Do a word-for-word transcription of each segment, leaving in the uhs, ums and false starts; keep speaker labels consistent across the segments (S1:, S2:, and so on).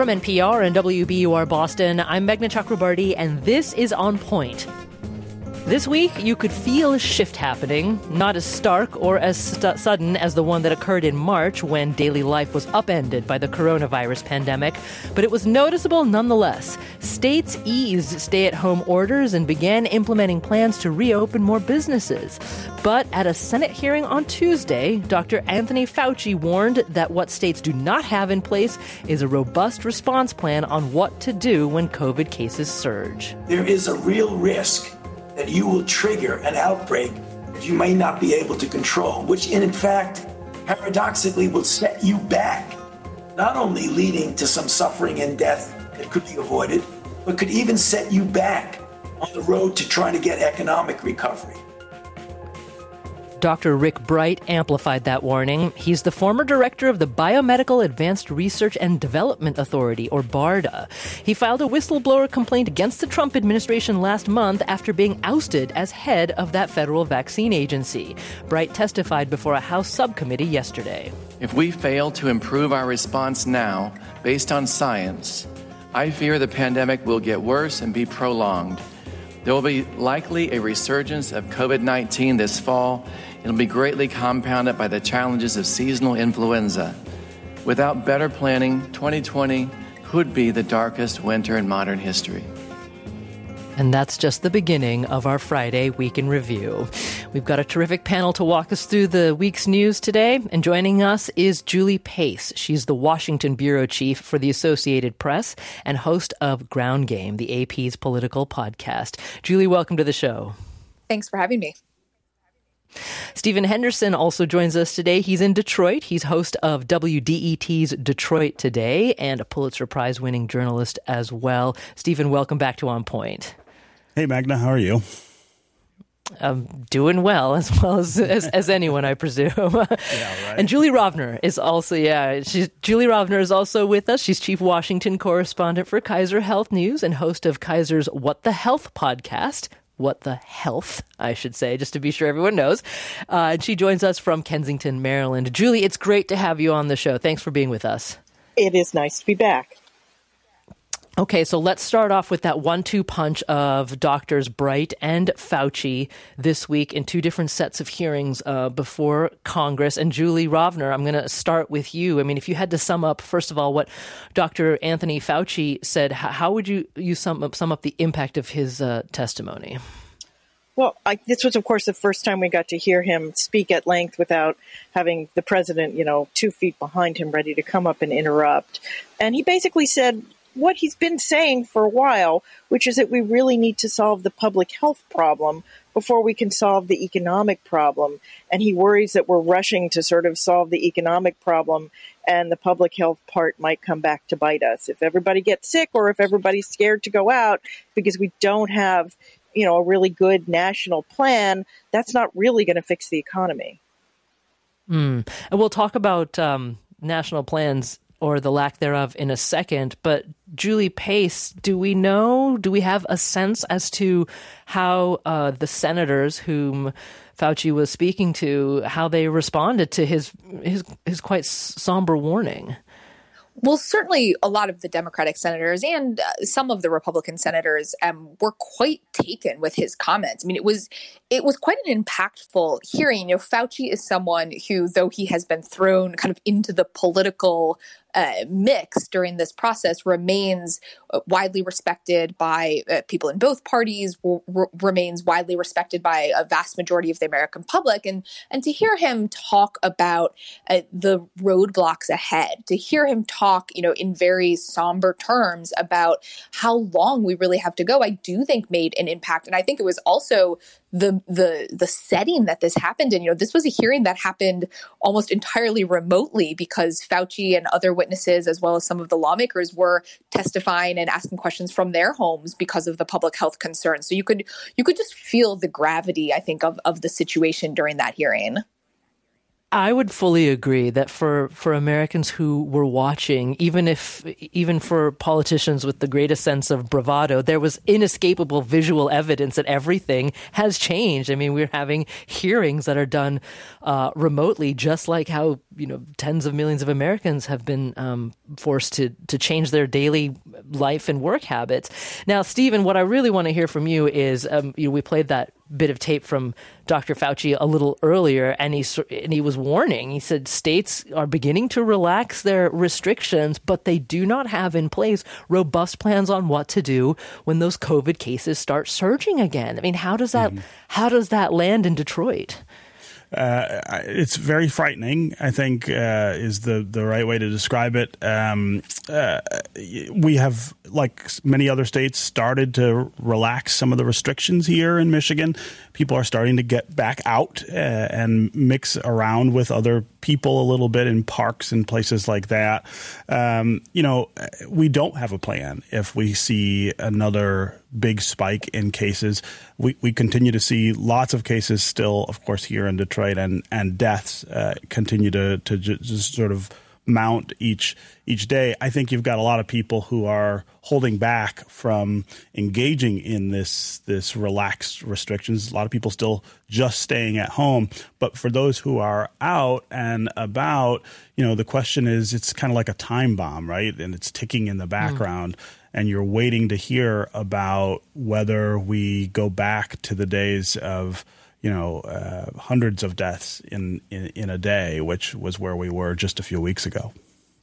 S1: From N P R and W B U R Boston, I'm Meghna Chakrabarti, and this is On Point. This week, you could feel a shift happening, not as stark or as st- sudden as the one that occurred in March when daily life was upended by the coronavirus pandemic, but it was noticeable nonetheless. States eased stay-at-home orders and began implementing plans to reopen more businesses. But at a Senate hearing on Tuesday, Doctor Anthony Fauci warned that what states do not have in place is a robust response plan on what to do when COVID cases surge.
S2: There is a real risk that you will trigger an outbreak that you may not be able to control, which in fact, paradoxically, will set you back, not only leading to some suffering and death that could be avoided, but could even set you back on the road to trying to get economic recovery.
S1: Doctor Rick Bright amplified that warning. He's the former director of the Biomedical Advanced Research and Development Authority, or BARDA. He filed a whistleblower complaint against the Trump administration last month after being ousted as head of that federal vaccine agency. Bright testified before a House subcommittee yesterday.
S3: If we fail to improve our response now, based on science, I fear the pandemic will get worse and be prolonged. There will be likely a resurgence of COVID nineteen this fall. It'll be greatly compounded by the challenges of seasonal influenza. Without better planning, twenty twenty could be the darkest winter in modern history.
S1: And that's just the beginning of our Friday Week in Review. We've got a terrific panel to walk us through the week's news today. And joining us is Julie Pace. She's the Washington bureau chief for the Associated Press and host of Ground Game, the A P's political podcast. Julie, welcome to the show.
S4: Thanks for having me.
S1: Stephen Henderson also joins us today. He's in Detroit. He's host of W D E T's Detroit Today and a Pulitzer Prize-winning journalist as well. Stephen, welcome back to On Point.
S5: Hey, Meghna, how are you?
S1: I'm doing well, as well as as, as anyone, I presume. Yeah, right. And Julie Rovner is also, yeah, she's, Julie Rovner is also with us. She's chief Washington correspondent for Kaiser Health News and host of Kaiser's What the Health podcast. What the Health, I should say, just to be sure everyone knows. Uh, and she joins us from Kensington, Maryland. Julie, it's great to have you on the show. Thanks for being with us.
S6: It is nice to be back.
S1: Okay, so let's start off with that one two punch of Doctors Bright and Fauci this week in two different sets of hearings uh, before Congress. And Julie Rovner, I'm going to start with you. I mean, if you had to sum up, first of all, what Doctor Anthony Fauci said, how would you, you sum up, sum up the impact of his uh, testimony?
S6: Well, I, this was, of course, the first time we got to hear him speak at length without having the president, you know, two feet behind him ready to come up and interrupt. And he basically said what he's been saying for a while, which is that we really need to solve the public health problem before we can solve the economic problem. And he worries that we're rushing to sort of solve the economic problem and the public health part might come back to bite us. If everybody gets sick or if everybody's scared to go out because we don't have, you know, a really good national plan, that's not really going to fix the economy.
S1: Mm. And we'll talk about um, national plans or the lack thereof in a second. But Julie Pace, do we know, do we have a sense as to how uh, the senators whom Fauci was speaking to, how they responded to his his, his quite somber warning?
S4: Well, certainly a lot of the Democratic senators and uh, some of the Republican senators um, were quite taken with his comments. I mean, it was it was quite an impactful hearing. You know, Fauci is someone who, though he has been thrown kind of into the political uh, mix during this process, remains widely respected by uh, people in both parties, r- r- remains widely respected by a vast majority of the American public. And, and to hear him talk about uh, the roadblocks ahead, to hear him talk, you know, in very somber terms about how long we really have to go, I do think made an impact. And I think it was also the the the setting that this happened in. You know, this was a hearing that happened almost entirely remotely because Fauci and other witnesses, as well as some of the lawmakers, were testifying and asking questions from their homes because of the public health concerns. So you could you could just feel the gravity, I think, of, of the situation during that hearing.
S1: I would fully agree that for, for Americans who were watching, even if even for politicians with the greatest sense of bravado, there was inescapable visual evidence that everything has changed. I mean, we're having hearings that are done uh, remotely, just like how, you know, tens of millions of Americans have been um, forced to to change their daily life and work habits. Now, Stephen, what I really want to hear from you is, um, you know, we played that bit of tape from Doctor Fauci a little earlier, and he and he was warning. He said states are beginning to relax their restrictions, but they do not have in place robust plans on what to do when those COVID cases start surging again. I mean, how does that mm-hmm. how does that land in Detroit?
S5: Uh, it's very frightening, I think, uh, is the, the right way to describe it. Um, uh, we have, like many other states, started to relax some of the restrictions here in Michigan. People are starting to get back out uh, and mix around with other people a little bit in parks and places like that. Um, you know, we don't have a plan if we see another big spike in cases. We we continue to see lots of cases still, of course, here in Detroit, and and deaths uh, continue to to just sort of mount each each day. I think you've got a lot of people who are holding back from engaging in this this relaxed restrictions. A lot of people still just staying at home. But for those who are out and about, you know, the question is, it's kind of like a time bomb, right? And it's ticking in the background. Mm. And you're waiting to hear about whether we go back to the days of, you know, uh, hundreds of deaths in, in, in a day, which was where we were just a few weeks ago.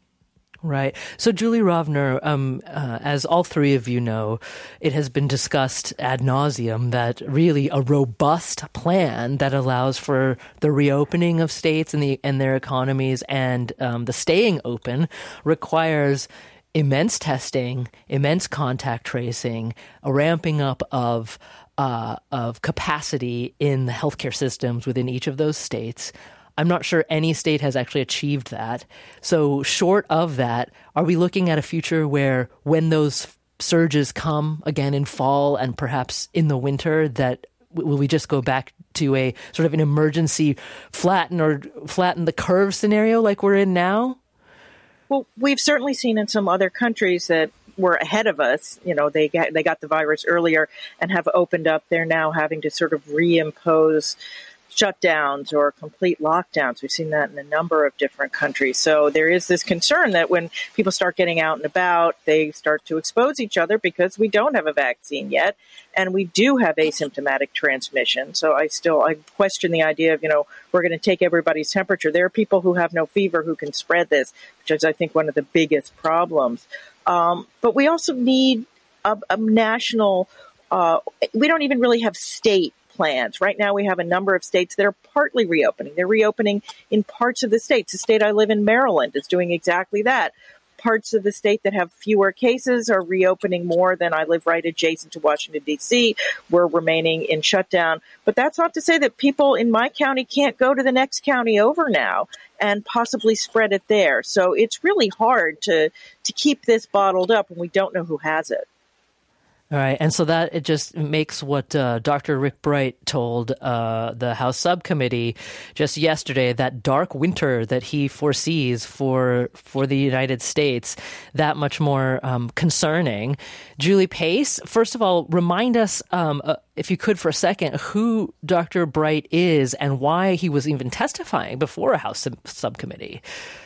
S1: Right. So, Julie Rovner, um, uh, as all three of you know, it has been discussed ad nauseum that really a robust plan that allows for the reopening of states and the and their economies and um, the staying open requires immense testing, immense contact tracing, a ramping up of uh, of capacity in the healthcare systems within each of those states. I'm not sure any state has actually achieved that. So short of that, are we looking at a future where when those surges come again in fall and perhaps in the winter, that will we just go back to a sort of an emergency flatten or flatten the curve scenario like we're in now?
S6: Well, we've certainly seen in some other countries that were ahead of us. You know, they got, they got the virus earlier and have opened up. They're now having to sort of reimpose shutdowns or complete lockdowns. We've seen that in a number of different countries. So there is this concern that when people start getting out and about, they start to expose each other because we don't have a vaccine yet. And we do have asymptomatic transmission. So I still, I question the idea of, you know, we're going to take everybody's temperature. There are people who have no fever who can spread this, which is, I think, one of the biggest problems. Um, but we also need a, a national, uh, we don't even really have state plans. Right now, we have a number of states that are partly reopening. They're reopening in parts of the states. The state I live in, Maryland, is doing exactly that. Parts of the state that have fewer cases are reopening more than I live right adjacent to Washington, D C. We're remaining in shutdown. But that's not to say that people in my county can't go to the next county over now and possibly spread it there. So it's really hard to, to keep this bottled up when we don't know who has it.
S1: All right. And so that it just makes what uh, Doctor Rick Bright told uh, the House subcommittee just yesterday, that dark winter that he foresees for for the United States, that much more um, concerning. Julie Pace, first of all, remind us, um, uh, if you could for a second, who Doctor Bright is and why he was even testifying before a House sub- subcommittee.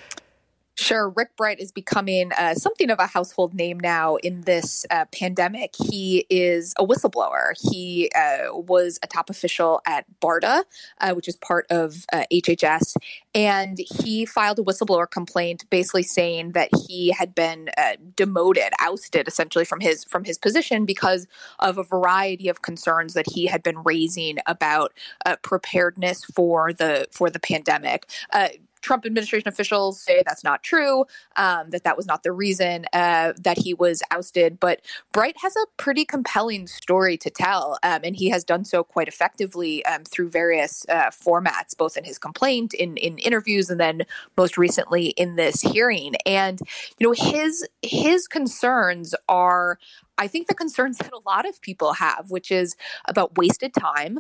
S4: Sure. Rick Bright is becoming uh, something of a household name now in this uh, pandemic. He is a whistleblower. He uh, was a top official at BARDA, uh, which is part of uh, H H S. And he filed a whistleblower complaint basically saying that he had been uh, demoted, ousted essentially from his from his position because of a variety of concerns that he had been raising about uh, preparedness for the for the pandemic. Uh, Trump administration officials say that's not true, um, that that was not the reason uh, that he was ousted. But Bright has a pretty compelling story to tell, um, and he has done so quite effectively um, through various uh, formats, both in his complaint, in, in interviews, and then most recently in this hearing. And, you know, his his concerns are, I think, the concerns that a lot of people have, which is about wasted time,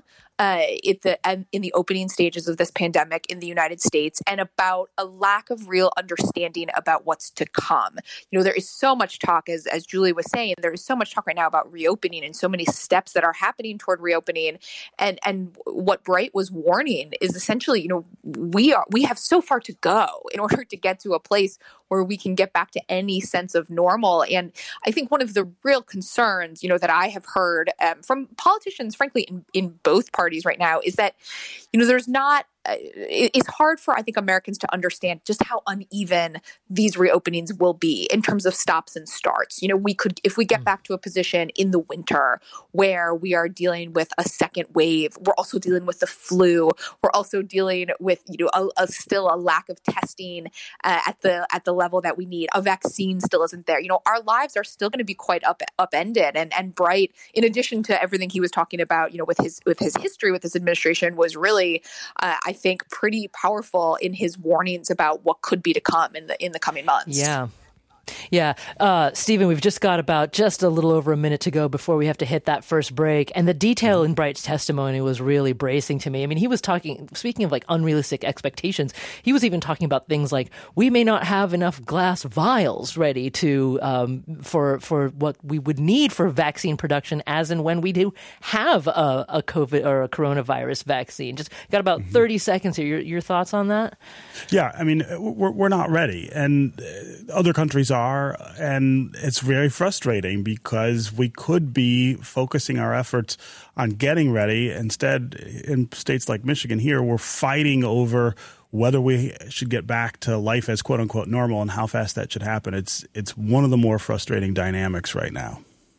S4: uh, at the in the opening stages of this pandemic in the United States, and about a lack of real understanding about what's to come. You know, there is so much talk, as as Julie was saying, there is so much talk right now about reopening and so many steps that are happening toward reopening. And and what Bright was warning is essentially, you know, we are we have so far to go in order to get to a place where we can get back to any sense of normal. And I think one of the real concerns, you know, that I have heard um, from politicians, frankly, in, in both parties right now is that, you know, there's not Uh, it's hard for, I think, Americans to understand just how uneven these reopenings will be in terms of stops and starts. You know, we could, if we get back to a position in the winter where we are dealing with a second wave, we're also dealing with the flu, we're also dealing with, you know, a, a still a lack of testing uh, at the at the level that we need. A vaccine still isn't there. You know, our lives are still going to be quite up upended. And and Bright, in addition to everything he was talking about, you know, with his with his history with this administration, was really, uh, I I think, pretty powerful in his warnings about what could be to come in the in the coming months.
S1: Yeah. Yeah. Uh, Stephen, we've just got about just a little over a minute to go before we have to hit that first break. And the detail in Bright's testimony was really bracing to me. I mean, he was talking, speaking of like unrealistic expectations, he was even talking about things like, we may not have enough glass vials ready to, um, for, for what we would need for vaccine production as and when we do have a, a COVID or a coronavirus vaccine. Just got about mm-hmm. thirty seconds here. Your, your thoughts on that?
S5: Yeah. I mean, we're, we're not ready. And other countries are, and it's very frustrating because we could be focusing our efforts on getting ready. Instead, in states like Michigan here, we're fighting over whether we should get back to life as quote unquote normal and how fast that should happen. It's it's one of the more frustrating dynamics right now.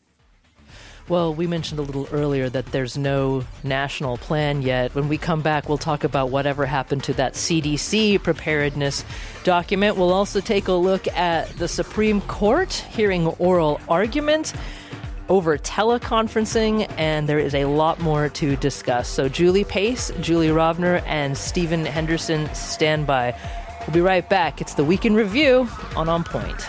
S1: Well, we mentioned a little earlier that there's no national plan yet. When we come back, we'll talk about whatever happened to that C D C preparedness document. We'll also take a look at the Supreme Court hearing oral argument over teleconferencing, and there is a lot more to discuss. So Julie Pace, Julie Rovner, and Stephen Henderson stand by. We'll be right back. It's the Week in Review on On Point.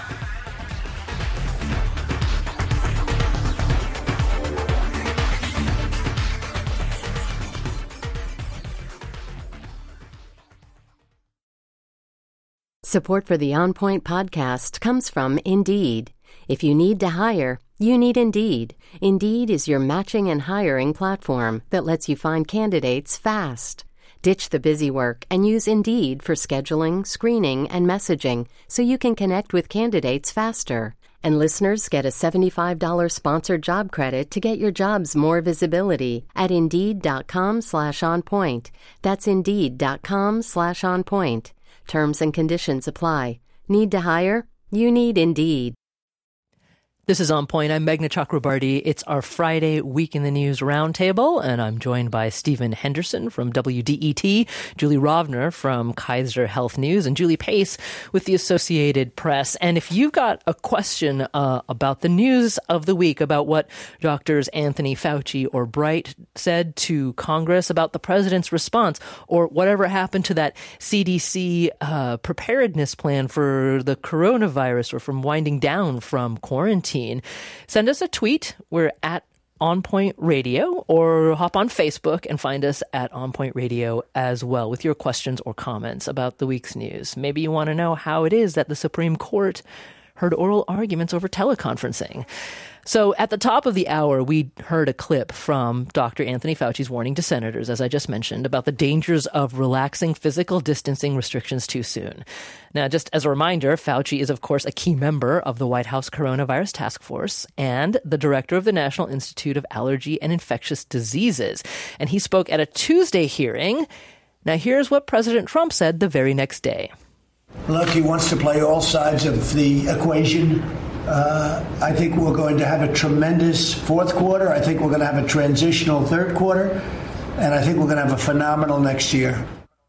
S7: Support for the On Point podcast comes from Indeed. If you need to hire, you need Indeed. Indeed is your matching and hiring platform that lets you find candidates fast. Ditch the busy work and use Indeed for scheduling, screening, and messaging so you can connect with candidates faster. And listeners get a seventy-five dollars sponsored job credit to get your jobs more visibility at Indeed.com slash on point. That's Indeed.com slash on point. Terms and conditions apply. Need to hire? You need Indeed.
S1: This is On Point. I'm Meghna Chakrabarty. It's our Friday Week in the News Roundtable, and I'm joined by Stephen Henderson from W D E T, Julie Rovner from Kaiser Health News, and Julie Pace with the Associated Press. And if you've got a question uh, about the news of the week, about what Doctors Anthony Fauci or Bright said to Congress about the president's response, or whatever happened to that C D C uh, preparedness plan for the coronavirus or from winding down from quarantine, send us a tweet. We're at On Point Radio, or hop on Facebook and find us at On Point Radio as well with your questions or comments about the week's news. Maybe you want to know how it is that the Supreme Court heard oral arguments over teleconferencing. So at the top of the hour, we heard a clip from Doctor Anthony Fauci's warning to senators, as I just mentioned, about the dangers of relaxing physical distancing restrictions too soon. Now, just as a reminder, Fauci is, of course, a key member of the White House Coronavirus Task Force and the director of the National Institute of Allergy and Infectious Diseases. And he spoke at a Tuesday hearing. Now, here's what President Trump said the very next day.
S8: Look, he wants to play all sides of the equation. Uh, I think we're going to have a tremendous fourth quarter. I think we're going to have a transitional third quarter. And I think we're going to have a phenomenal next year.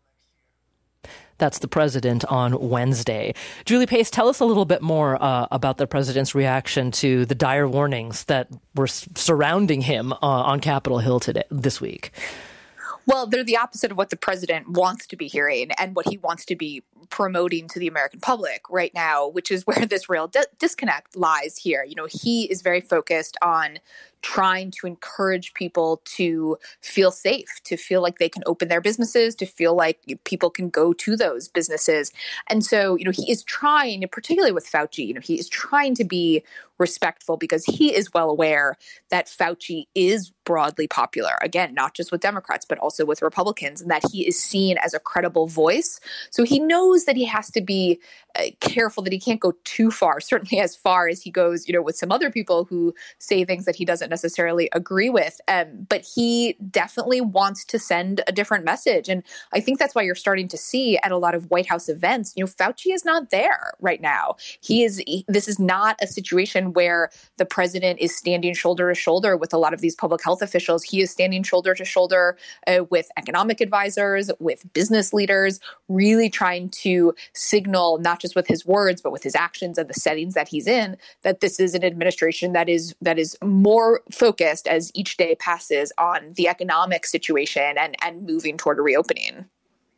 S1: That's the president on Wednesday. Julie Pace, tell us a little bit more uh, about the president's reaction to the dire warnings that were s- surrounding him uh, on Capitol Hill today, this week.
S4: Well, they're the opposite of what the president wants to be hearing and what he wants to be promoting to the American public right now, which is where this real di- disconnect lies here. You know, he is very focused on trying to encourage people to feel safe, to feel like they can open their businesses, to feel like people can go to those businesses. And so, you know, he is trying, particularly with Fauci, you know, he is trying to be respectful because he is well aware that Fauci is broadly popular, again, not just with Democrats, but also with Republicans, and that he is seen as a credible voice. So he knows that he has to be uh, careful that he can't go too far, certainly as far as he goes, you know, with some other people who say things that he doesn't necessarily agree with. Um, but he definitely wants to send a different message. And I think that's why you're starting to see at a lot of White House events, you know, Fauci is not there right now. He is, he, this is not a situation where the president is standing shoulder to shoulder with a lot of these public health officials. He is standing shoulder to shoulder uh, with economic advisors, with business leaders, really trying to signal, not just with his words, but with his actions and the settings that he's in, that this is an administration that is that is more focused as each day passes on the economic situation and, and moving toward a reopening.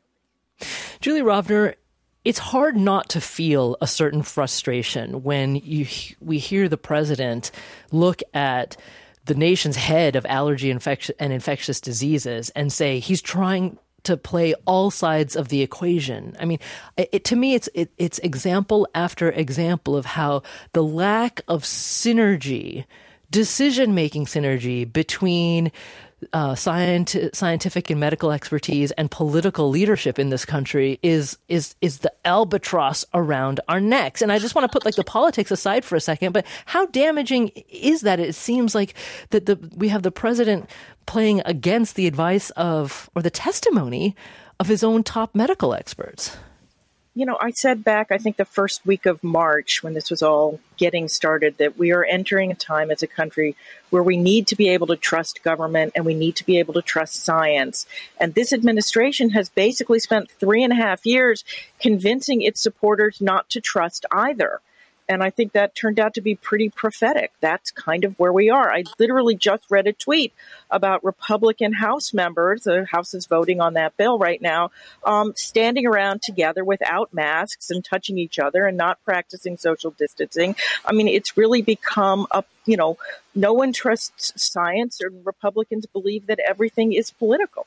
S1: Julie Rovner, it's hard not to feel a certain frustration when you we hear the president look at the nation's head of allergy infection and infectious diseases and say he's trying to play all sides of the equation. I mean, it, to me, it's it, it's example after example of how the lack of synergy, decision-making synergy between Uh, scient- scientific and medical expertise and political leadership in this country is is is the albatross around our necks. And I just want to put like the politics aside for a second, but how damaging is that? It seems like that the we have the president playing against the advice of or the testimony of his own top medical experts.
S6: You know, I said back, I think the first week of March, when this was all getting started, that we are entering a time as a country where we need to be able to trust government and we need to be able to trust science. And this administration has basically spent three and a half years convincing its supporters not to trust either. And I think that turned out to be pretty prophetic. That's kind of where we are. I literally just read a tweet about Republican House members, the House is voting on that bill right now, um, standing around together without masks and touching each other and not practicing social distancing. I mean, it's really become a, you know, no one trusts science, or Republicans believe that everything is political.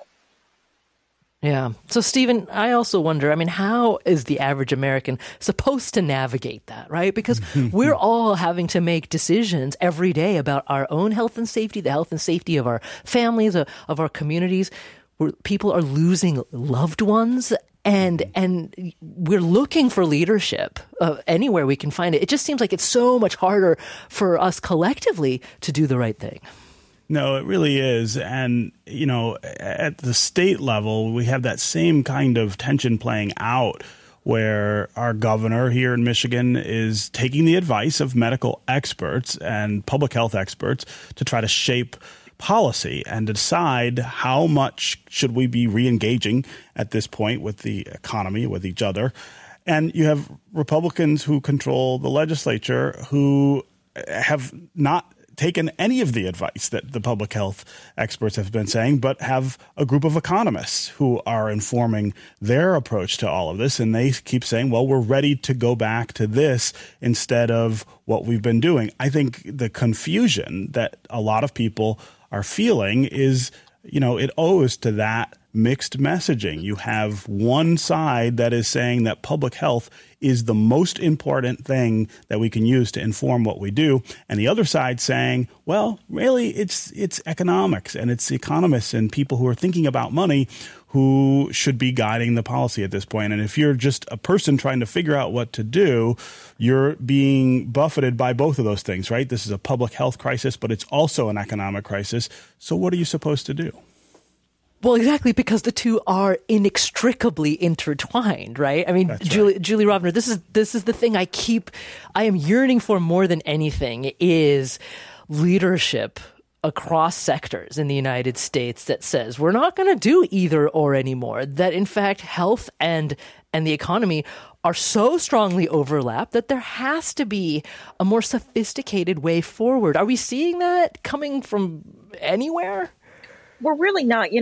S1: Yeah. So, Stephen, I also wonder, I mean, how is the average American supposed to navigate that, right? Because we're all having to make decisions every day about our own health and safety, the health and safety of our families, of, of our communities, where people are losing loved ones. And and we're looking for leadership uh, anywhere we can find it. It just seems like it's so much harder for us collectively to do the right thing.
S5: No, it really is. And, you know, at the state level, we have that same kind of tension playing out where our governor here in Michigan is taking the advice of medical experts and public health experts to try to shape policy and decide how much should we be re-engaging at this point with the economy, with each other. And you have Republicans who control the legislature who have not taken any of the advice that the public health experts have been saying, but have a group of economists who are informing their approach to all of this. And they keep saying, well, we're ready to go back to this instead of what we've been doing. I think the confusion that a lot of people are feeling is, you know, it owes to that mixed messaging. You have one side that is saying that public health is the most important thing that we can use to inform what we do, and the other side saying, well, really, it's it's economics and it's economists and people who are thinking about money who should be guiding the policy at this point. And if you're just a person trying to figure out what to do, you're being buffeted by both of those things, right? This is a public health crisis, but it's also an economic crisis. So what are you supposed to do?
S1: Well, exactly, because the two are inextricably intertwined, right? I mean,
S5: That's
S1: Julie,
S5: right.
S1: Julie Rovner, this is this is the thing I keep, I am yearning for more than anything is leadership across sectors in the United States that says we're not going to do either or anymore. That in fact, health and and the economy are so strongly overlapped that there has to be a more sophisticated way forward. Are we seeing that coming from anywhere?
S6: We're really not. You know,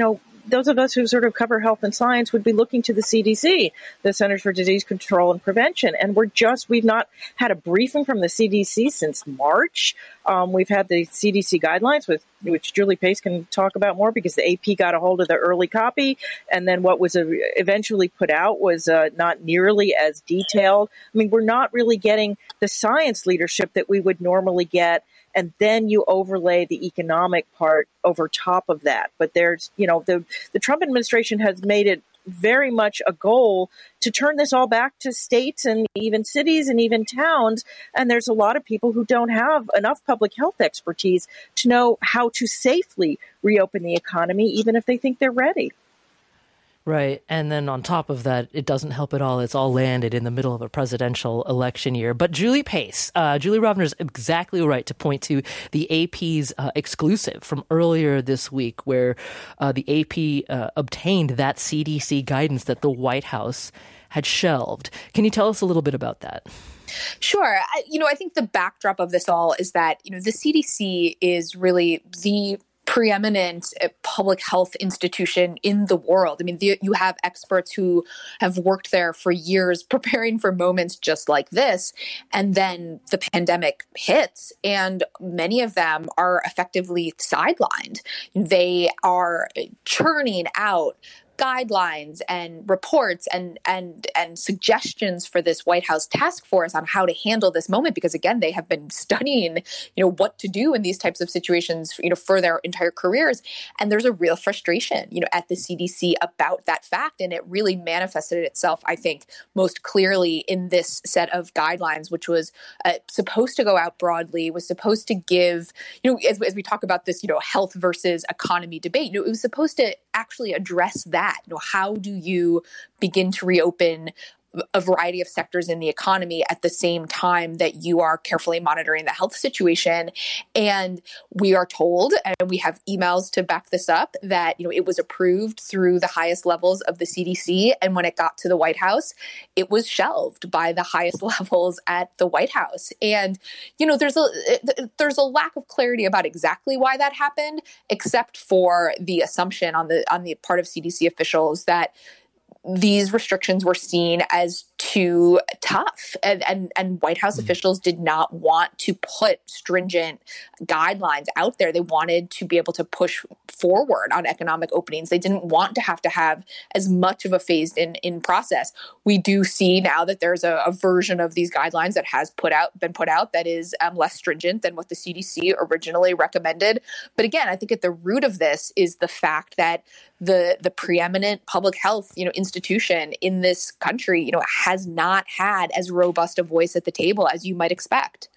S6: those of us who sort of cover health and science would be looking to the C D C, the Centers for Disease Control and Prevention. And we're just, we've not had a briefing from the C D C since March. Um, we've had the C D C guidelines, with which Julie Pace can talk about more, because the A P got a hold of the early copy. And then what was uh, eventually put out was uh, not nearly as detailed. I mean, we're not really getting the science leadership that we would normally get. And then you overlay the economic part over top of that. But there's, you know, the, the Trump administration has made it very much a goal to turn this all back to states and even cities and even towns. And there's a lot of people who don't have enough public health expertise to know how to safely reopen the economy, even if they think they're ready.
S1: Right. And then on top of that, it doesn't help at all. It's all landed in the middle of a presidential election year. But Julie Pace, uh, Julie Rovner is exactly right to point to the A P's uh, exclusive from earlier this week, where uh, the A P uh, obtained that C D C guidance that the White House had shelved. Can you tell us a little bit about that?
S4: Sure. I, you know, I think the backdrop of this all is that, you know, the C D C is really the preeminent public health institution in the world. I mean, the, you have experts who have worked there for years preparing for moments just like this. And then the pandemic hits, and many of them are effectively sidelined. They are churning out guidelines and reports and and and suggestions for this White House task force on how to handle this moment, because again, they have been studying, you know, what to do in these types of situations, you know, for their entire careers. And there's a real frustration, you know, at the C D C about that fact. And it really manifested itself, I think, most clearly in this set of guidelines, which was uh, supposed to go out broadly, was supposed to give, you know, as, as we talk about this, you know, health versus economy debate, you know, it was supposed to actually address that. You know, how do you begin to reopen a variety of sectors in the economy at the same time that you are carefully monitoring the health situation? And we are told, and we have emails to back this up, that, you know, it was approved through the highest levels of the C D C. And when it got to the White House, it was shelved by the highest levels at the White House. And, you know, there's a there's a lack of clarity about exactly why that happened, except for the assumption on the on the part of C D C officials that these restrictions were seen as too tough, and, and, and White House mm. officials did not want to put stringent guidelines out there. They wanted to be able to push forward on economic openings. They didn't want to have to have as much of a phased in, in process. We do see now that there's a, a version of these guidelines that has put out been put out that is um, less stringent than what the C D C originally recommended. But again, I think at the root of this is the fact that the the preeminent public health, you know, institution in this country, you know, has not had as robust a voice at the table as you might expect.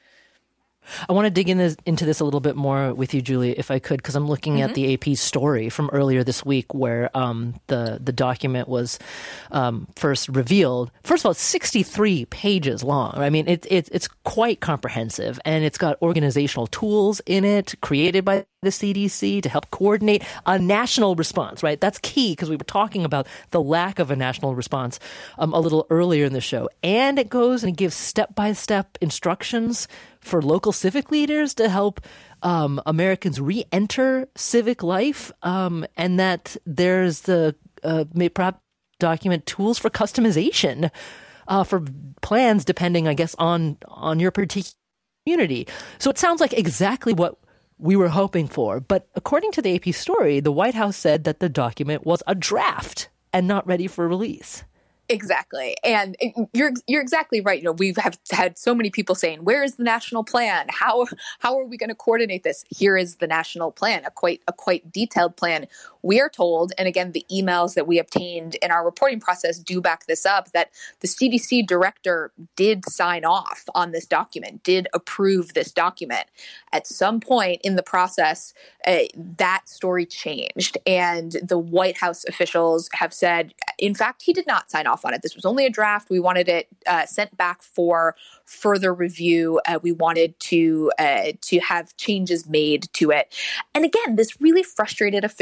S1: I want to dig in this, into this a little bit more with you, Julie, if I could, because I'm looking mm-hmm. at the A P story from earlier this week, where um, the the document was um, first revealed. First of all, it's sixty-three pages long. I mean, it, it, it's quite comprehensive, and it's got organizational tools in it created by the C D C to help coordinate a national response, right? That's key, because we were talking about the lack of a national response um, a little earlier in the show. And it goes and it gives step-by-step instructions for local civic leaders to help um, Americans re-enter civic life, um, and that there's the uh, perhaps document tools for customization uh, for plans depending, I guess, on on your particular community. So it sounds like exactly what we were hoping for. But according to the A P story, the White House said that the document was a draft and not ready for release.
S4: Exactly. And you're you're exactly right. You know, we've have had so many people saying, where is the national plan? How how are we going to coordinate this? Here is the national plan, a quite a quite detailed plan. We are told, and again, the emails that we obtained in our reporting process do back this up, that the C D C director did sign off on this document, did approve this document. At some point in the process, uh, that story changed, and the White House officials have said, in fact, he did not sign off on it. This was only a draft. We wanted it uh, sent back for further review. Uh, we wanted to uh, to have changes made to it. And again, this really frustrated officials at the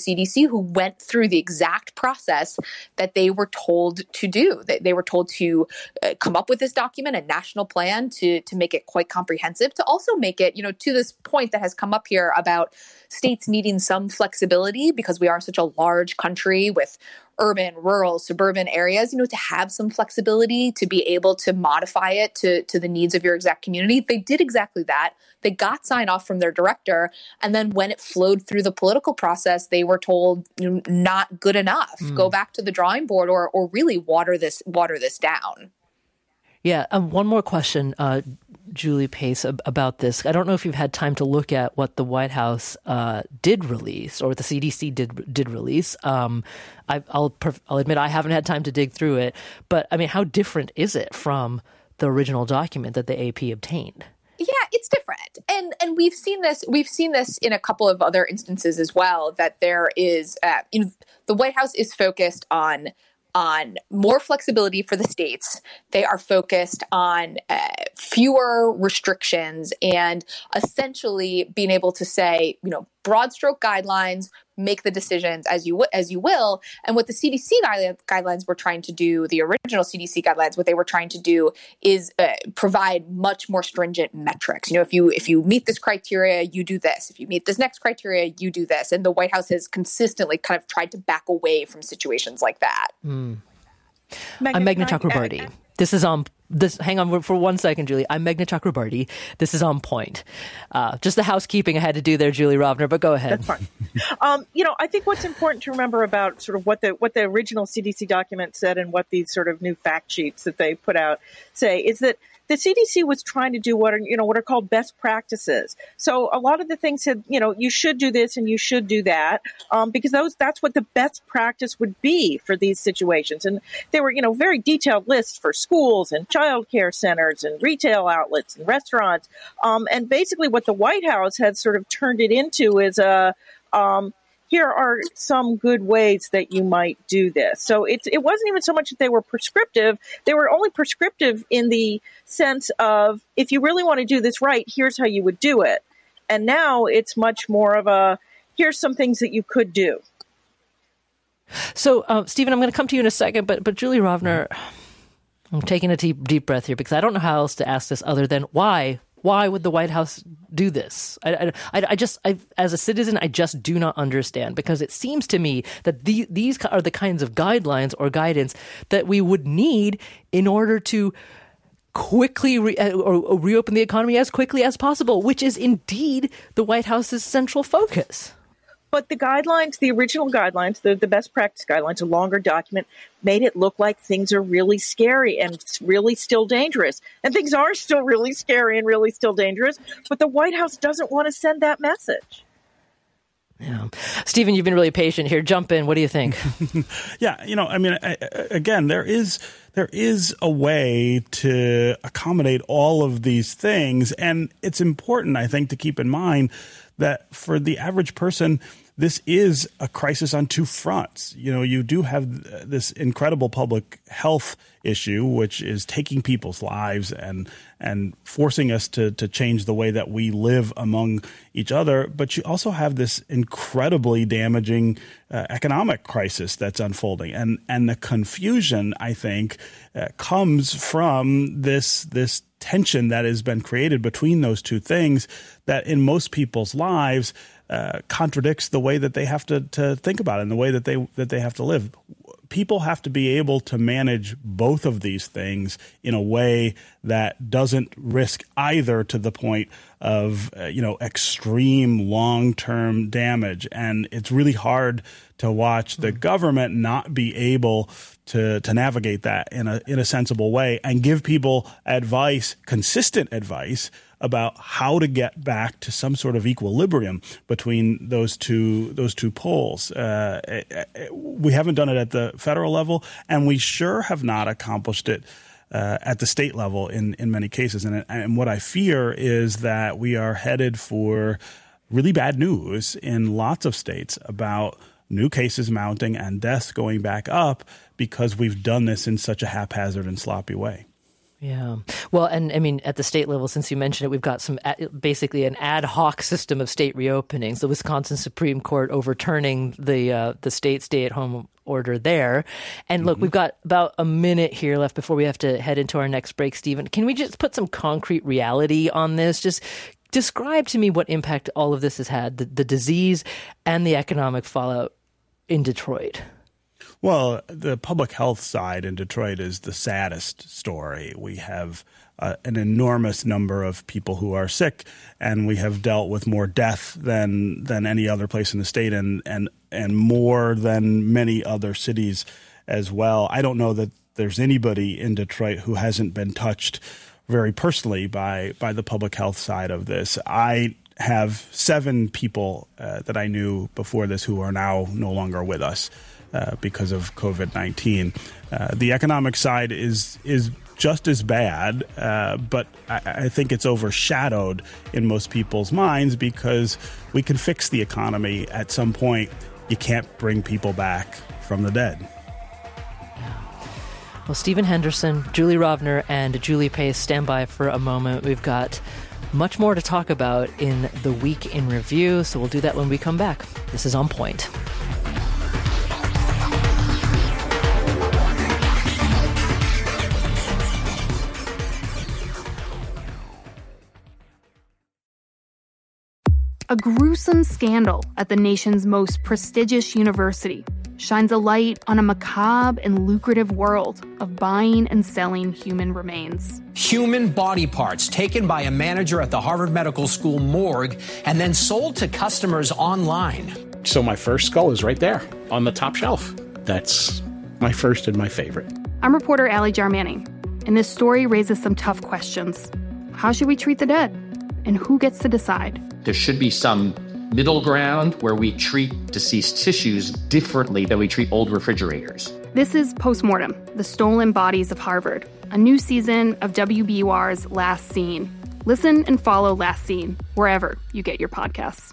S4: C D C who went through the exact process that they were told to do. They, they were told to uh, come up with this document, a national plan to, to make it quite comprehensive, to also make it, you know, to this point that has come up here about states needing some flexibility because we are such a large country with urban, rural, suburban areas, you know, to have some flexibility to be able to modify it to, to the needs of your exact community. They did exactly that. They got sign off from their director. And then when it flowed through the political process, they were told, you know, not good enough. Mm. Go back to the drawing board or or really water this water this down.
S1: Yeah. Um, one more question, uh, Julie Pace, ab- about this. I don't know if you've had time to look at what the White House uh, did release or what the C D C did did release. Um, I, I'll perf- I'll admit I haven't had time to dig through it. But, I mean, how different is it from the original document that the A P obtained?
S4: Yeah, it's different. And and we've seen this we've seen this in a couple of other instances as well, that there is uh, you know, the White House is focused on on more flexibility for the states. They are focused on uh, fewer restrictions and essentially being able to say, you know, broad stroke guidelines, make the decisions as you w- as you will. And what the C D C guidelines, guidelines were trying to do, the original C D C guidelines, what they were trying to do is uh, provide much more stringent metrics. You know, if you if you meet this criteria, you do this. If you meet this next criteria, you do this. And the White House has consistently kind of tried to back away from situations like that.
S1: Mm.
S6: Megan,
S1: I'm Meghna
S6: I,
S1: Chakrabarty.
S6: I, I,
S1: This is on this. Hang on for one second, Julie. I'm Meghna Chakrabarty. This is On Point. Uh, just the housekeeping I had to do there, Julie Rovner. But go ahead.
S6: That's fine. um, you know, I think what's important to remember about sort of what the what the original C D C document said and what these sort of new fact sheets that they put out say is that the C D C was trying to do what are, you know, what are called best practices. So a lot of the things said, you know, you should do this and you should do that, um, because those that's what the best practice would be for these situations. And there were, you know, very detailed lists for schools and child care centers and retail outlets and restaurants. Um, and basically what the White House had sort of turned it into is a um, here are some good ways that you might do this. So it, it wasn't even so much that they were prescriptive. They were only prescriptive in the sense of, if you really want to do this right, here's how you would do it. And now it's much more of a, here's some things that you could do.
S1: So, uh, Stephen, I'm going to come to you in a second, but but Julie Rovner, I'm taking a deep, deep breath here because I don't know how else to ask this other than why? Why would the White House do this? I, I, I just, I, as a citizen, I just do not understand, because it seems to me that the, these are the kinds of guidelines or guidance that we would need in order to quickly re- or, or reopen the economy as quickly as possible, which is indeed the White House's central focus.
S6: But the guidelines, the original guidelines, the, the best practice guidelines, a longer document, made it look like things are really scary and really still dangerous. And things are still really scary and really still dangerous. But the White House doesn't want to send that message.
S1: Yeah. Stephen, you've been really patient here. Jump in. What do you think?
S5: Yeah, you know, I mean, I, again, there is there is a way to accommodate all of these things. And it's important, I think, to keep in mind that for the average person, this is a crisis on two fronts. You know, you do have this incredible public health issue, which is taking people's lives and and forcing us to to change the way that we live among each other. But you also have this incredibly damaging uh, economic crisis that's unfolding, and and the confusion, I think, uh, comes from this this tension that has been created between those two things that in most people's lives uh, contradicts the way that they have to, to think about it and the way that they that they have to live. People have to be able to manage both of these things in a way that doesn't risk either to the point of, uh, you know, extreme long-term damage. And it's really hard to watch the government not be able to to navigate that in a in a sensible way and give people advice, consistent advice about how to get back to some sort of equilibrium between those two those two poles. Uh, we haven't done it at the federal level, and we sure have not accomplished it uh, at the state level in, in many cases. And, and what I fear is that we are headed for really bad news in lots of states about new cases mounting and deaths going back up because we've done this in such a haphazard and sloppy way.
S1: Yeah. Well, and I mean, at the state level, since you mentioned it, we've got some basically an ad hoc system of state reopenings. The Wisconsin Supreme Court overturning the uh, the state stay-at-home order there. And look, mm-hmm. we've got about a minute here left before we have to head into our next break, Stephen. Can we just put some concrete reality on this? Just describe to me what impact all of this has had, the, the disease and the economic fallout in Detroit.
S5: Well, the public health side in Detroit is the saddest story. We have uh, an enormous number of people who are sick, and we have dealt with more death than than any other place in the state, and and and more than many other cities as well. I don't know that there's anybody in Detroit who hasn't been touched very personally by by the public health side of this. I have seven people uh, that I knew before this who are now no longer with us. Uh, because of COVID nineteen. Uh, the economic side is is just as bad, uh, but I, I think it's overshadowed in most people's minds because we can fix the economy at some point. You can't bring people back from the dead.
S1: Well, Stephen Henderson, Julie Rovner, and Julie Pace, stand by for a moment. We've got much more to talk about in the Week in Review, so we'll do that when we come back. This is On Point.
S9: A gruesome scandal at the nation's most prestigious university shines a light on a macabre and lucrative world of buying and selling human remains.
S10: Human body parts taken by a manager at the Harvard Medical School morgue and then sold to customers online.
S11: So my first skull is right there on the top shelf. That's my first and my favorite.
S9: I'm reporter Allie Jarmanning, and this story raises some tough questions. How should we treat the dead? And who gets to decide?
S12: There should be some middle ground where we treat deceased tissues differently than we treat old refrigerators.
S9: This is Postmortem, The Stolen Bodies of Harvard, a new season of W B U R's Last Scene. Listen and follow Last Scene wherever you get your podcasts.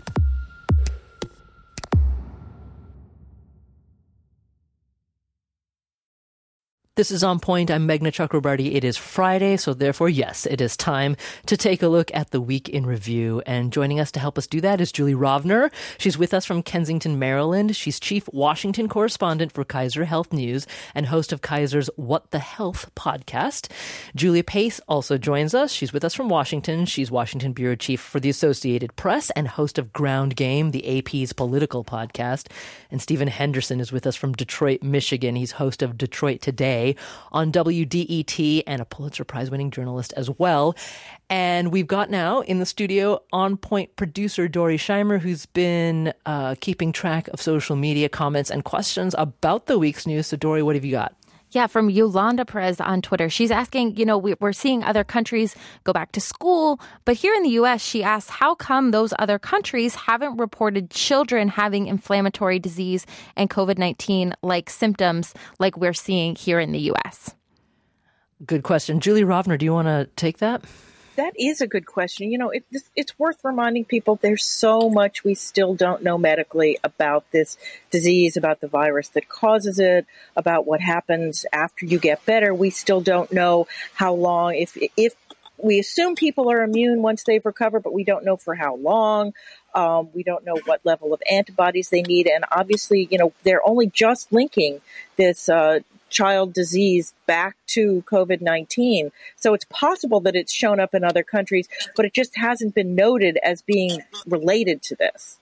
S1: This is On Point. I'm Meghna Chakrabarty. It is Friday, so therefore, yes, it is time to take a look at the week in review. And joining us to help us do that is Julie Rovner. She's with us from Kensington, Maryland. She's chief Washington correspondent for Kaiser Health News and host of Kaiser's What the Health podcast. Julia Pace also joins us. She's with us from Washington. She's Washington bureau chief for the Associated Press and host of Ground Game, the A P's political podcast. And Stephen Henderson is with us from Detroit, Michigan. He's host of Detroit Today on W D E T and a Pulitzer Prize-winning journalist as well. And we've got now in the studio On Point producer Dory Scheimer, who's been uh, keeping track of social media comments and questions about the week's news. So Dory, what have you got?
S13: Yeah, from Yolanda Perez on Twitter. She's asking, you know, we're seeing other countries go back to school, but here in the U S, she asks, how come those other countries haven't reported children having inflammatory disease and COVID nineteen like symptoms like we're seeing here in the U S?
S1: Good question. Julie Rovner, do you want to take that?
S6: That is a good question. You know, it, it's worth reminding people there's so much we still don't know medically about this disease, about the virus that causes it, about what happens after you get better. We still don't know how long, if if we assume people are immune once they've recovered, but we don't know for how long. Um, we don't know what level of antibodies they need. And obviously, you know, they're only just linking this uh child disease back to COVID nineteen. So it's possible that it's shown up in other countries, but it just hasn't been noted as being related to this.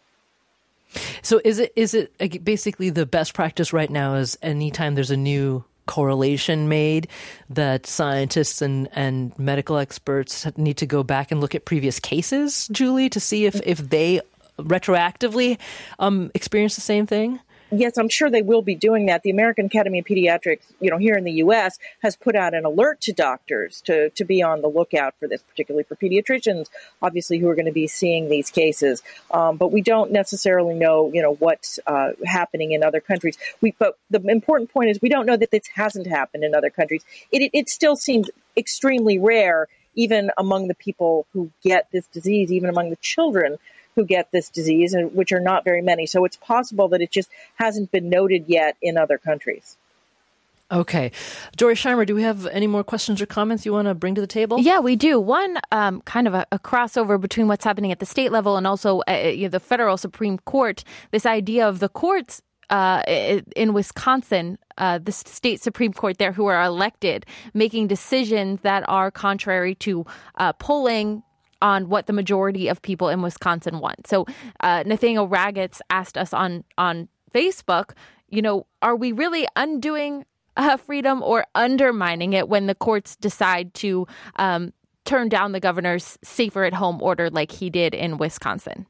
S1: So is it is it basically the best practice right now is anytime there's a new correlation made that scientists and, and medical experts need to go back and look at previous cases, Julie, to see if, if they retroactively um, experience the same thing?
S6: Yes, I'm sure they will be doing that. The American Academy of Pediatrics, you know, here in the U S has put out an alert to doctors to, to be on the lookout for this, particularly for pediatricians, obviously, who are going to be seeing these cases. Um, but we don't necessarily know, you know, what's uh, happening in other countries. We, but the important point is we don't know that this hasn't happened in other countries. It, it, it still seems extremely rare, even among the people who get this disease, even among the children who get this disease, and which are not very many. So it's possible that it just hasn't been noted yet in other countries.
S1: Okay. Jory Scheimer, do we have any more questions or comments you want to bring to the table?
S13: Yeah, we do. One, um, kind of a, a crossover between what's happening at the state level and also uh, you know, the federal Supreme Court. This idea of the courts uh, in Wisconsin, uh, the state Supreme Court there, who are elected, making decisions that are contrary to uh, polling on what the majority of people in Wisconsin want. So uh, Nathaniel Ragatz asked us on, on Facebook, you know, are we really undoing Uh, freedom or undermining it when the courts decide to um, turn down the governor's safer at home order like he did in Wisconsin?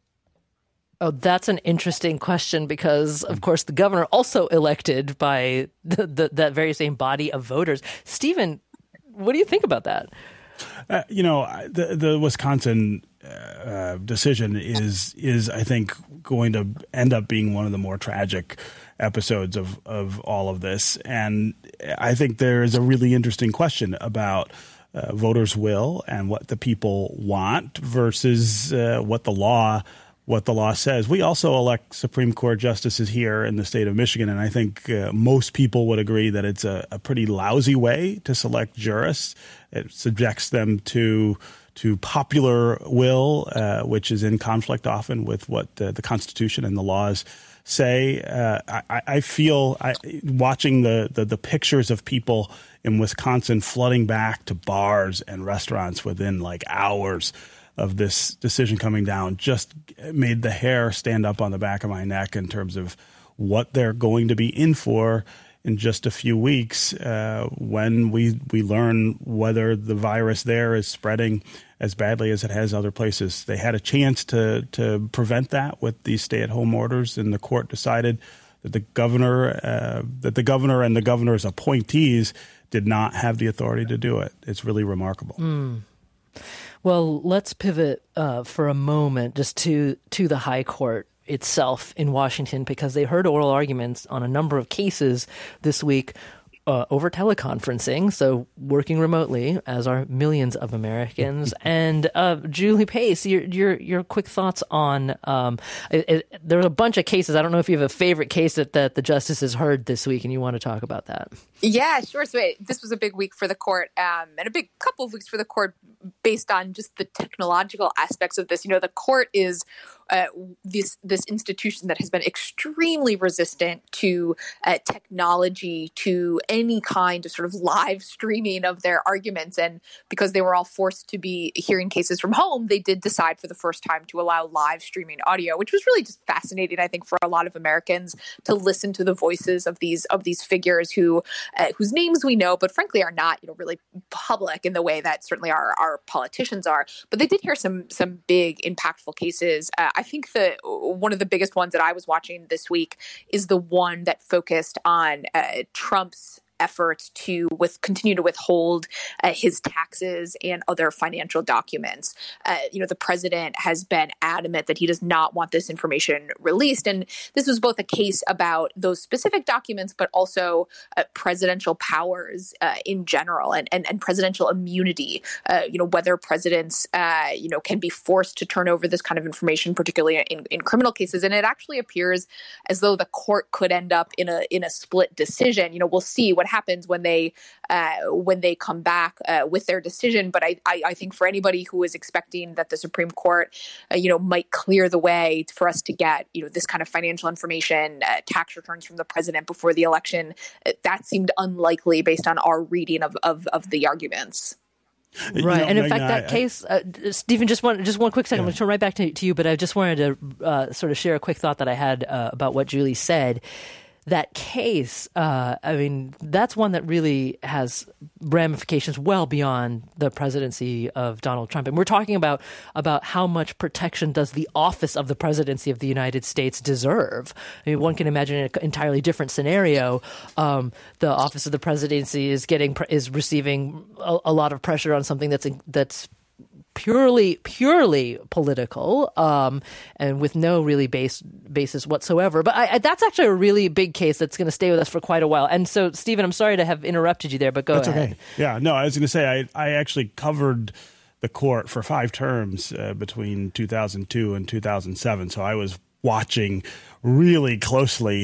S1: Oh, that's an interesting question because, of course, the governor also elected by the, the, that very same body of voters. Stephen, what do you think about that?
S5: Uh, you know, the the Wisconsin uh, decision is is I think going to end up being one of the more tragic episodes of, of all of this. And I think there is a really interesting question about uh, voters' will and what the people want versus uh, what the law what the law says. We also elect Supreme Court justices here in the state of Michigan, and I think uh, most people would agree that it's a, a pretty lousy way to select jurists. It subjects them to to popular will, uh, which is in conflict often with what uh, the Constitution and the laws say. Uh, I, I feel I, watching the, the, the pictures of people in Wisconsin flooding back to bars and restaurants within like hours of this decision coming down just made the hair stand up on the back of my neck in terms of what they're going to be in for in just a few weeks uh, when we we learn whether the virus there is spreading as badly as it has other places. They had a chance to to prevent that with these stay-at-home orders, and the court decided that the governor uh, that the governor and the governor's appointees did not have the authority to do it. It's really remarkable.
S1: Mm. Well, let's pivot uh, for a moment just to to the High Court itself in Washington, because they heard oral arguments on a number of cases this week uh, over teleconferencing, so working remotely, as are millions of Americans. And uh, Julie Pace, your your your quick thoughts on um, it, it, there are a bunch of cases. I don't know if you have a favorite case that, that the justices heard this week, and you want to talk about that.
S4: Yeah, sure. So it, this was a big week for the court, um, and a big couple of weeks for the court based on just the technological aspects of this. You know, the court is uh, this this institution that has been extremely resistant to uh, technology, to any kind of sort of live streaming of their arguments. And because they were all forced to be hearing cases from home, they did decide for the first time to allow live streaming audio, which was really just fascinating, I think, for a lot of Americans to listen to the voices of these of these figures who uh, whose names we know, but frankly are not, you know, really public in the way that certainly our, our politicians are. But they did hear some some big, impactful cases. Uh, I think the one of the biggest ones that I was watching this week is the one that focused on uh, Trump's efforts to with continue to withhold uh, his taxes and other financial documents. Uh, you know, the president has been adamant that he does not want this information released. And this was both a case about those specific documents, but also uh, presidential powers uh, in general and, and, and presidential immunity, uh, you know, whether presidents, uh, you know, can be forced to turn over this kind of information, particularly in, in criminal cases. And it actually appears as though the court could end up in a in a split decision. You know, we'll see what happens when they uh, when they come back uh, with their decision. But I, I, I think for anybody who is expecting that the Supreme Court, uh, you know, might clear the way for us to get, you know, this kind of financial information, uh, tax returns from the president before the election, uh, that seemed unlikely based on our reading of of, of the arguments.
S1: Right.
S5: You know,
S1: and in
S5: Meghna,
S1: fact, that
S5: I,
S1: case, uh, Stephen, just one, just one quick second.
S5: Yeah.
S1: I'm going to turn right back to, to you, but I just wanted to uh, sort of share a quick thought that I had uh, about what Julie said. That case, uh, I mean, that's one that really has ramifications well beyond the presidency of Donald Trump. And we're talking about about how much protection does the office of the presidency of the United States deserve? I mean, one can imagine an entirely different scenario. Um, the office of the presidency is getting is receiving a, a lot of pressure on something that's that's. purely, purely political, um, and with no really base basis whatsoever. But I, I, that's actually a really big case that's going to stay with us for quite a while. And so, Stephen, I'm sorry to have interrupted you there, but go
S5: that's
S1: ahead.
S5: Okay. Yeah, no, I was going to say I, I actually covered the court for five terms uh, between two thousand two and two thousand seven. So I was watching really closely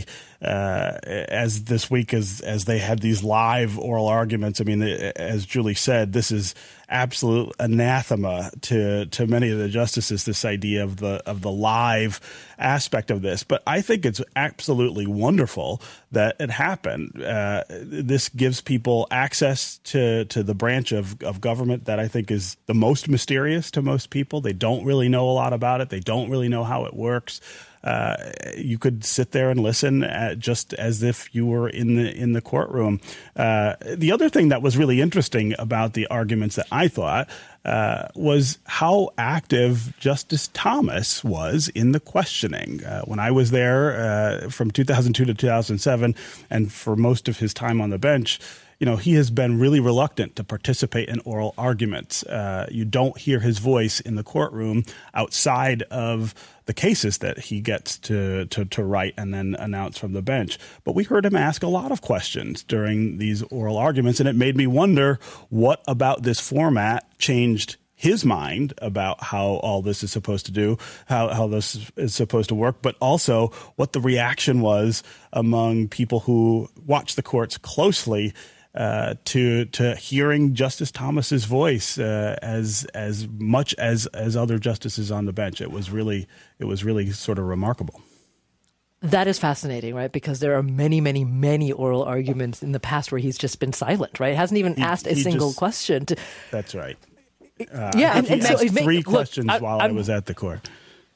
S5: uh, as this week as as they had these live oral arguments. I mean, as Julie said, this is absolute anathema to to many of the justices, this idea of the of the live aspect of this. But I think it's absolutely wonderful that it happened. Uh, this gives people access to to the branch of, of government that I think is the most mysterious to most people. They don't really know a lot about it. They don't really know how it works. Uh, you could sit there and listen at just as if you were in the in the courtroom. Uh, the other thing that was really interesting about the arguments that I thought uh, was how active Justice Thomas was in the questioning. Uh, when I was there uh, from two thousand two to two thousand seven, and for most of his time on the bench, you know, he has been really reluctant to participate in oral arguments. Uh, you don't hear his voice in the courtroom outside of the cases that he gets to, to, to write and then announce from the bench. But we heard him ask a lot of questions during these oral arguments, and it made me wonder what about this format changed his mind about how all this is supposed to do, how, how this is supposed to work, but also what the reaction was among people who watch the courts closely Uh, to to hearing Justice Thomas's voice uh, as as much as as other justices on the bench. It was really it was really sort of remarkable.
S1: That is fascinating, right? Because there are many, many, many oral arguments in the past where he's just been silent, right? Hasn't even
S5: he,
S1: asked a single just, question. To,
S5: that's right. Uh,
S1: yeah,
S5: and,
S1: and,
S5: he
S1: and
S5: asked
S1: so
S5: three
S1: make,
S5: questions
S1: look,
S5: while
S1: I,
S5: I was at the court.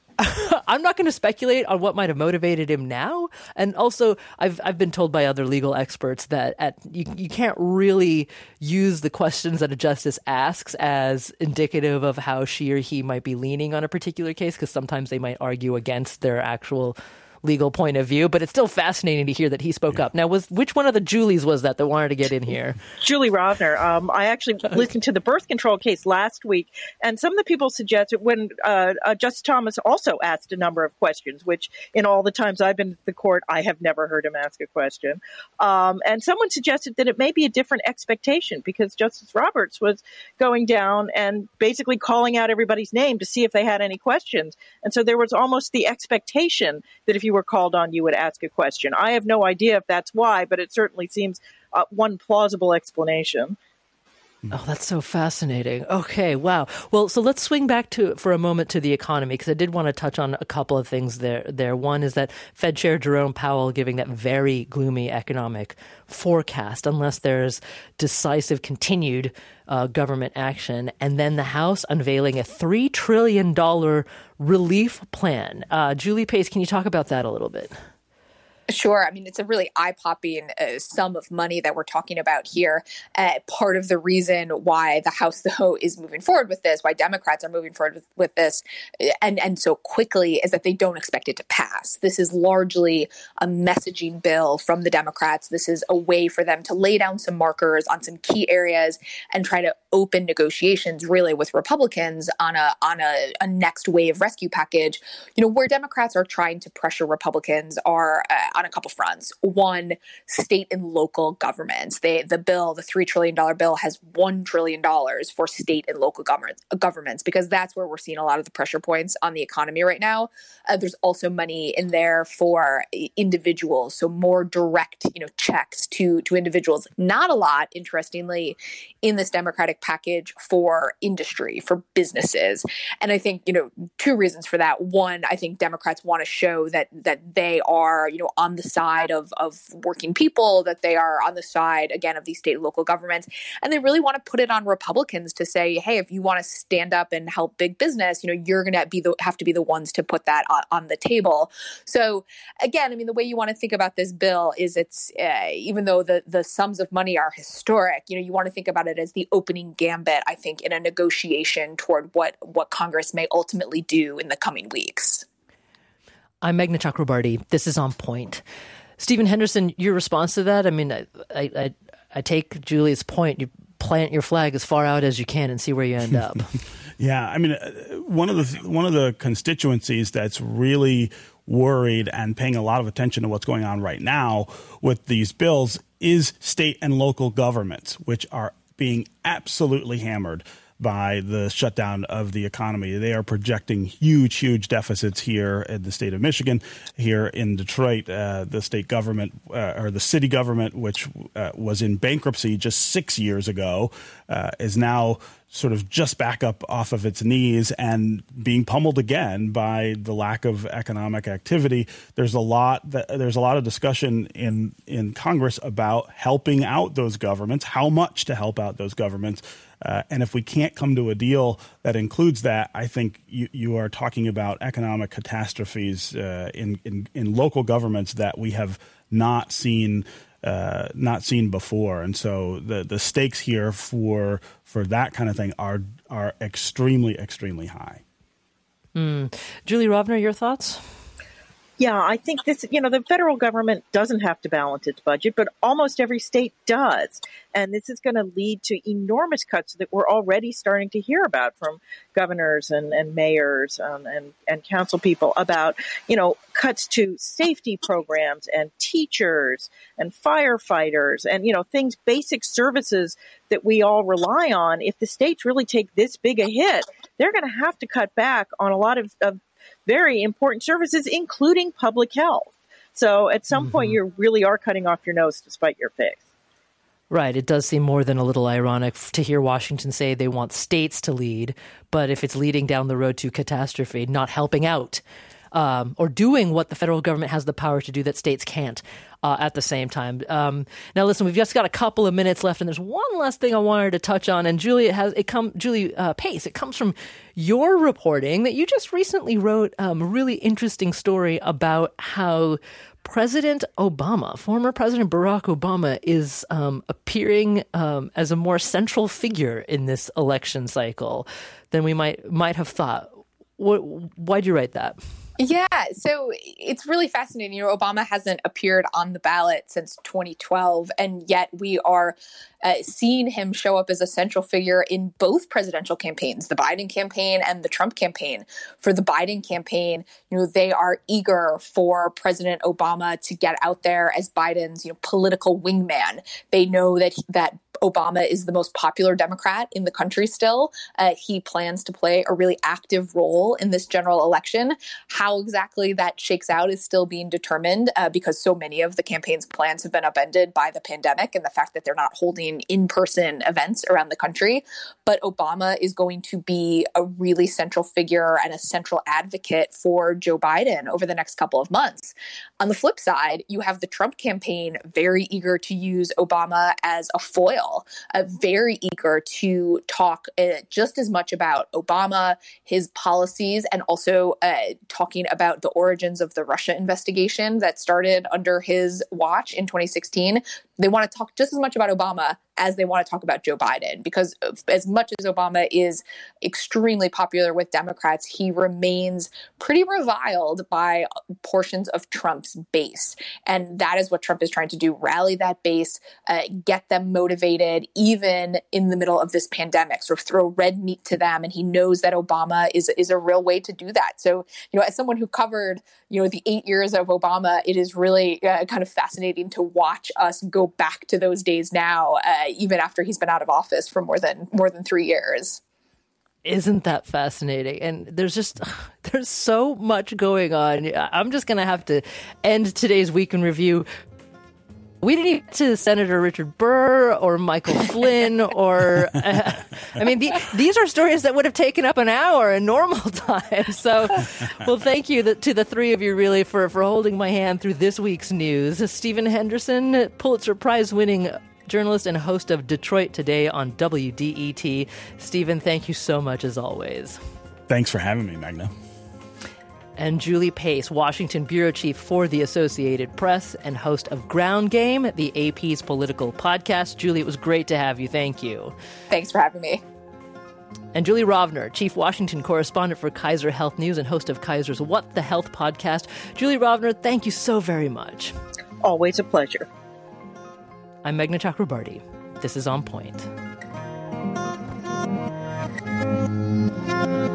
S1: I'm not going to speculate on what might have motivated him now. And also, I've I've been told by other legal experts that at you, you can't really use the questions that a justice asks as indicative of how she or he might be leaning on a particular case, because sometimes they might argue against their actual legal point of view. But it's still fascinating to hear that he spoke yeah. up. Now, was which one of the Julies was that that wanted to get in here?
S6: Julie Rovner. Um, I actually listened to the birth control case last week, and some of the people suggested when uh, uh, Justice Thomas also asked a number of questions, which in all the times I've been to the court, I have never heard him ask a question. Um, and someone suggested that it may be a different expectation because Justice Roberts was going down and basically calling out everybody's name to see if they had any questions. And so there was almost the expectation that if you were called on, you would ask a question. I have no idea if that's why, but it certainly seems uh, one plausible explanation.
S1: Oh, that's so fascinating. Okay, wow. Well, so let's swing back to for a moment to the economy, because I did want to touch on a couple of things there. There, one is that Fed Chair Jerome Powell giving that very gloomy economic forecast, unless there's decisive continued uh, government action, and then the House unveiling a three trillion dollars relief plan. Uh, Julie Pace, can you talk about that a little bit?
S4: Sure. I mean, it's a really eye-popping uh, sum of money that we're talking about here. Uh, part of the reason why the House, though, is moving forward with this, why Democrats are moving forward with, with this and, and so quickly, is that they don't expect it to pass. This is largely a messaging bill from the Democrats. This is a way for them to lay down some markers on some key areas and try to open negotiations really with Republicans on a on a, a next wave rescue package. You know, where Democrats are trying to pressure Republicans are uh, on a couple fronts. One, state and local governments. They, the bill, the three trillion dollars bill, has one trillion dollars for state and local government, governments, because that's where we're seeing a lot of the pressure points on the economy right now. Uh, there's also money in there for individuals, so more direct, you know, checks to, to individuals. Not a lot, interestingly, in this Democratic package for industry, for businesses. And I think, you know, two reasons for that. One, I think Democrats want to show that that they are, you know, on the side of, of working people, that they are on the side, again, of these state and local governments. And they really want to put it on Republicans to say, hey, if you want to stand up and help big business, you know, you're going to be the, have to be the ones to put that on, on the table. So again, I mean, the way you want to think about this bill is it's, uh, even though the, the sums of money are historic, you know, you want to think about it as the opening gambit, I think, in a negotiation toward what, what Congress may ultimately do in the coming weeks.
S1: I'm Meghna Chakrabarty. This is On Point. Stephen Henderson, your response to that? I mean, I, I, I take Julie's point. You plant your flag as far out as you can and see where you end up.
S5: Yeah, I mean, one of the one of the constituencies that's really worried and paying a lot of attention to what's going on right now with these bills is state and local governments, which are being absolutely hammered by the shutdown of the economy. They are projecting huge, huge deficits here in the state of Michigan. Here in Detroit, uh, the state government uh, or the city government, which uh, was in bankruptcy just six years ago, uh, is now sort of just back up off of its knees and being pummeled again by the lack of economic activity. There's a lot that, there's a lot of discussion in in Congress about helping out those governments, how much to help out those governments. Uh, and if we can't come to a deal that includes that, I think you, you are talking about economic catastrophes uh, in, in in local governments that we have not seen Uh, not seen before. And so the the stakes here for for that kind of thing are are extremely, extremely high.
S1: Mm. Julie Rovner, your thoughts?
S6: Yeah, I think this, you know, the federal government doesn't have to balance its budget, but almost every state does. And this is going to lead to enormous cuts that we're already starting to hear about from governors and, and mayors um, and, and council people about, you know, cuts to safety programs and teachers and firefighters and, you know, things, basic services that we all rely on. If the states really take this big a hit, they're going to have to cut back on a lot of, of very important services, including public health. So at some mm-hmm. point, you really are cutting off your nose to spite your face.
S1: Right. It does seem more than a little ironic to hear Washington say they want states to lead, but if it's leading down the road to catastrophe, not helping out um, or doing what the federal government has the power to do that states can't uh, at the same time. Um, now, listen, we've just got a couple of minutes left, and there's one last thing I wanted to touch on. And Julie, it has it come Julie uh, Pace. It comes from your reporting that you just recently wrote um, a really interesting story about how President Obama, former President Barack Obama, is um, appearing um, as a more central figure in this election cycle than we might might have thought. What, why'd you write that?
S4: Yeah, so it's really fascinating. You know, Obama hasn't appeared on the ballot since twenty twelve, and yet we are uh, seeing him show up as a central figure in both presidential campaigns, the Biden campaign and the Trump campaign. For the Biden campaign, you know, they are eager for President Obama to get out there as Biden's, you know, political wingman. They know that that Obama is the most popular Democrat in the country still. Uh, he plans to play a really active role in this general election. How exactly that shakes out is still being determined uh, because so many of the campaign's plans have been upended by the pandemic and the fact that they're not holding in-person events around the country. But Obama is going to be a really central figure and a central advocate for Joe Biden over the next couple of months. On the flip side, you have the Trump campaign very eager to use Obama as a foil, uh, very eager to talk uh, just as much about Obama, his policies, and also uh, talking about the origins of the Russia investigation that started under his watch in twenty sixteen. They want to talk just as much about Obama as they want to talk about Joe Biden, because as much as Obama is extremely popular with Democrats, he remains pretty reviled by portions of Trump's base. And that is what Trump is trying to do, rally that base, uh, get them motivated, even in the middle of this pandemic, sort of throw red meat to them. And he knows that Obama is, is a real way to do that. So, you know, as someone who covered, you know, the eight years of Obama, it is really uh, kind of fascinating to watch us go back to those days now, uh, even after he's been out of office for more than more than three years.
S1: Isn't that fascinating? And there's just, there's so much going on. I'm just going to have to end today's Week in Review. We didn't even get to Senator Richard Burr or Michael Flynn or, uh, I mean, the, these are stories that would have taken up an hour in normal time. So, well, thank you to the three of you, really, for, for holding my hand through this week's news. Stephen Henderson, Pulitzer Prize winning journalist and host of Detroit Today on W D E T. Stephen, thank you so much as always.
S5: Thanks for having me, Magna.
S1: And Julie Pace, Washington bureau chief for the Associated Press and host of Ground Game, the A P's political podcast. Julie, it was great to have you. Thank you.
S4: Thanks for having me.
S1: And Julie Rovner, chief Washington correspondent for Kaiser Health News and host of Kaiser's What the Health podcast. Julie Rovner, thank you so very much.
S6: Always a pleasure.
S1: I'm Meghna Chakrabarty. This is On Point.